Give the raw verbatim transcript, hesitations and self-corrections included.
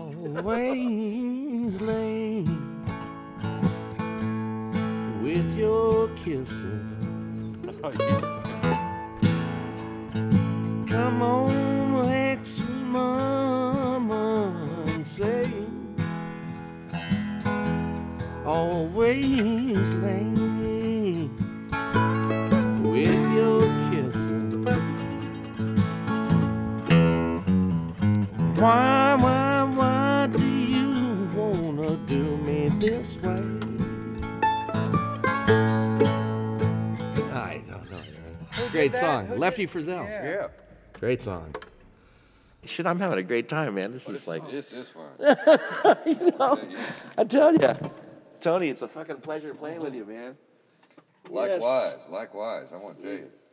always late with your kisses. That's how you Come on, ex mama, and say always late with your kisses. Why, why, why do you wanna do me this way? I don't know. Great that? song, Who Lefty did- Frizzell. Yeah. Yeah. Great song. Shit, I'm having a great time, man. This is like, This is fun. you know, I tell you, Tony, it's a fucking pleasure playing with you, man. Likewise, likewise. I want to tell you.